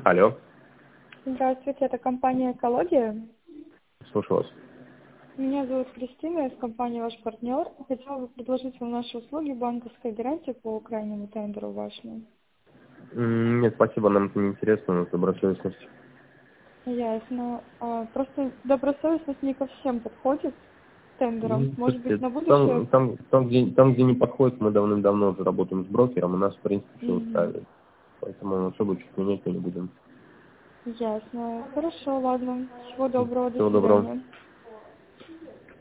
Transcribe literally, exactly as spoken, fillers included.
Алло. Здравствуйте, это компания «Экология». Слушаю вас. Меня зовут Кристина, я из компании «Ваш партнер». Хотела бы предложить вам наши услуги банковской гарантии по крайнему тендеру вашему. М, Нет, спасибо, нам это не интересно, у нас добросовестность. Ясно. А, просто добросовестность не ко всем подходит тендерам. М, Может быть, Слушайте, на будущее? там, там, там, где, там, где не подходит, мы давным-давно уже работаем с брокером, у нас, в принципе, все Мгм. устраивает. Поэтому особо чуть менять мы не будем. Ясно. Хорошо, ладно. Всего доброго, до Всего доброго. свидания.